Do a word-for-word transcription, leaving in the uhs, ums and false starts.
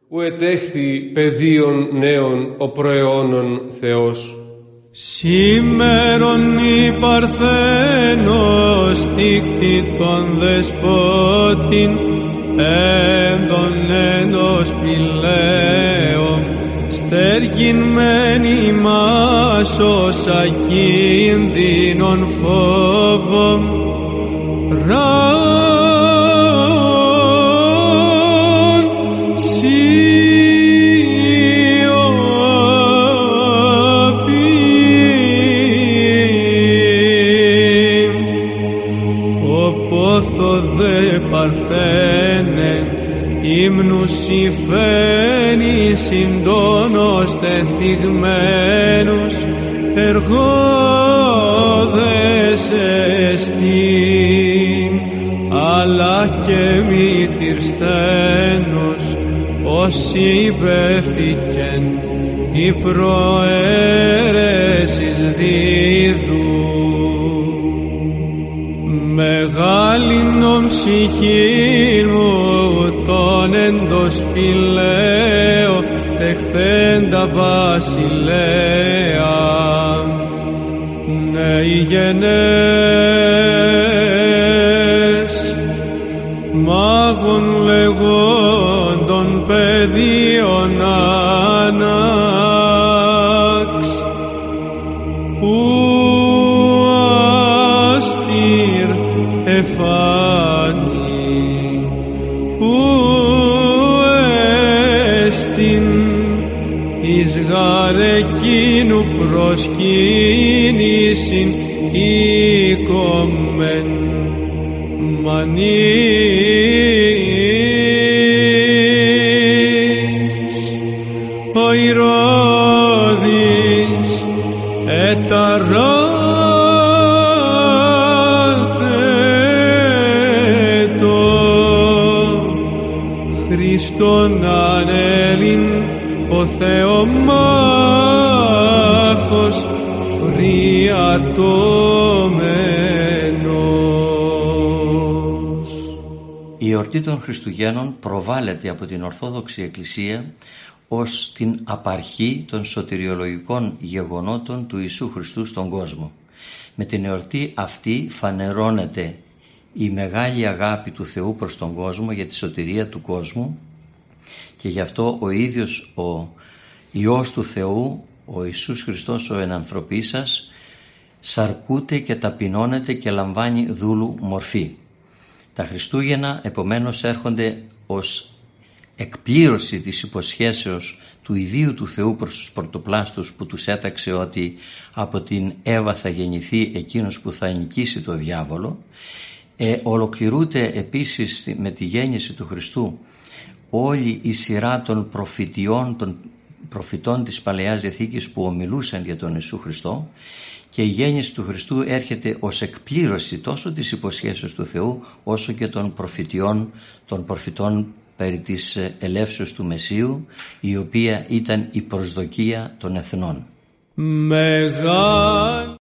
ου ετέχθη παιδίων νέων ο προαιώνων Θεός. Σήμερον η Παρθένος τίκτη των δεσπότην έντον ενός πηλαίων στέργινμένη μας ως ακίνδυνον φόβων Παρθένε ύμνους υφαίνει συντόνος τεθυγμένους εργόδες εστίν αλλά και μη τυρστένος όσοι υπέφηκεν οι προαίρεσης δίδου. Μεγάλην ψυχήν μου τον εντός πηλαίο τεχθέντα βασιλέα νέοι γενές μάγων λεγόντων παιδίων άναξ εφάνει ου εστιν εις γαρεκίνου προσκύνησιν οίκομεν μανείς ο Ηρώδης εταρά Χριστόν ανέλην ο Θεομάχος φριατώμενος. Η εορτή των Χριστουγέννων προβάλλεται από την Ορθόδοξη Εκκλησία ως την απαρχή των σωτηριολογικών γεγονότων του Ιησού Χριστού στον κόσμο. Με την εορτή αυτή φανερώνεται η μεγάλη αγάπη του Θεού προς τον κόσμο για τη σωτηρία του κόσμου και γι' αυτό ο ίδιος ο Υιός του Θεού, ο Ιησούς Χριστός ο ενανθρωπής σας, σαρκούται και ταπεινώνεται και λαμβάνει δούλου μορφή. Τα Χριστούγεννα επομένως έρχονται ως εκπλήρωση της υποσχέσεως του ιδίου του Θεού προς τους πρωτοπλάστους που τους έταξε ότι από την Εύα θα γεννηθεί εκείνος που θα νικήσει το διάβολο. Ε, ολοκληρούνται επίσης με τη γέννηση του Χριστού όλη η σειρά των προφητιών, των προφητών της Παλαιάς Διαθήκης που ομιλούσαν για τον Ιησού Χριστό, και η γέννηση του Χριστού έρχεται ως εκπλήρωση τόσο της υποσχέσεως του Θεού όσο και των προφητιών των προφητών περί της ελεύσεως του Μεσσίου, η οποία ήταν η προσδοκία των εθνών. Μεγάλη